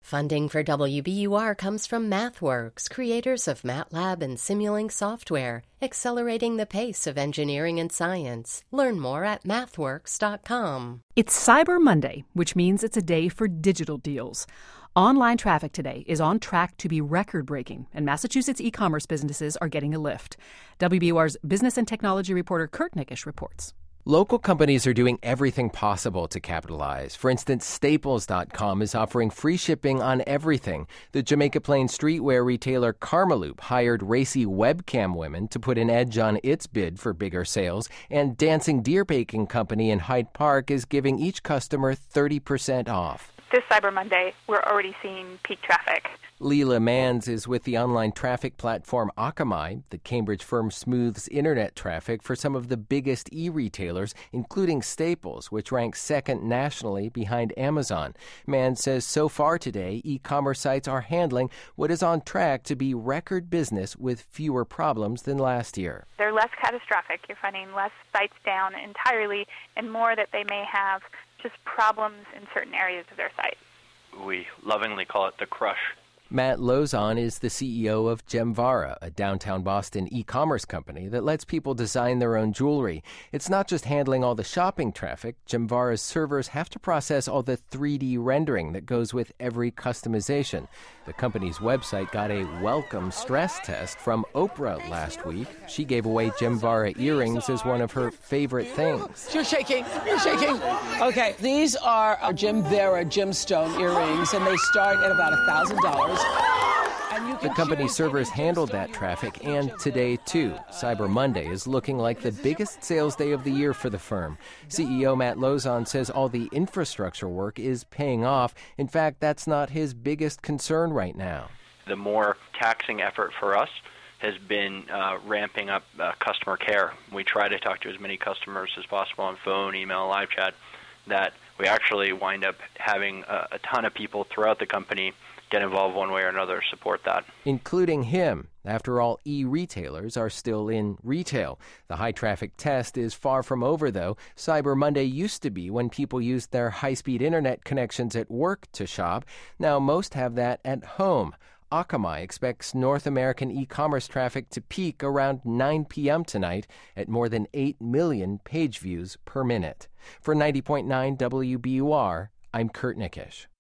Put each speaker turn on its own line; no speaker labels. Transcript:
Funding for WBUR comes from MathWorks, creators of MATLAB and Simulink software, accelerating the pace of engineering and science. Learn more at mathworks.com.
It's Cyber Monday, which means it's a day for digital deals. Online traffic today is on track to be record-breaking, and Massachusetts e-commerce businesses are getting a lift. WBUR's business and technology reporter Kurt Nickisch reports.
Local companies are doing everything possible to capitalize. For instance, Staples.com is offering free shipping on everything. The Jamaica Plain streetwear retailer Karmaloop hired racy webcam women to put an edge on its bid for bigger sales. And Dancing Deer Baking Company in Hyde Park is giving each customer 30% off.
This Cyber Monday, we're already seeing peak traffic.
Leela Manns is with the online traffic platform Akamai. The Cambridge firm smooths internet traffic for some of the biggest e-retailers, including Staples, which ranks second nationally behind Amazon. Manns says so far today, e-commerce sites are handling what is on track to be record business with fewer problems than last year.
They're less catastrophic. You're finding less sites down entirely and more that they may have just problems in certain areas of their site.
We lovingly call it the crush.
Matt Lozon is the CEO of Gemvara, a downtown Boston e-commerce company that lets people design their own jewelry. It's not just handling all the shopping traffic. Gemvara's servers have to process all the 3D rendering that goes with every customization. The company's website got a welcome stress test from Oprah last week. She gave away Gemvara earrings as one of her favorite things.
You're shaking. You're shaking. Okay, these are Gemvara gemstone earrings, and they start at about $1,000.
The company's servers handled that traffic, and today, too. Cyber Monday is looking like the biggest sales day of the year for the firm. CEO Matt Lozon says all the infrastructure work is paying off. In fact, that's not his biggest concern right now.
The more taxing effort for us has been ramping up customer care. We try to talk to as many customers as possible on phone, email, live chat, that we actually wind up having a ton of people throughout the company get involved one way or another to support that.
Including him. After all, e-retailers are still in retail. The high-traffic test is far from over, though. Cyber Monday used to be when people used their high-speed internet connections at work to shop. Now most have that at home. Akamai expects North American e-commerce traffic to peak around 9 p.m. tonight at more than 8 million page views per minute. For 90.9 WBUR, I'm Kurt Nickisch.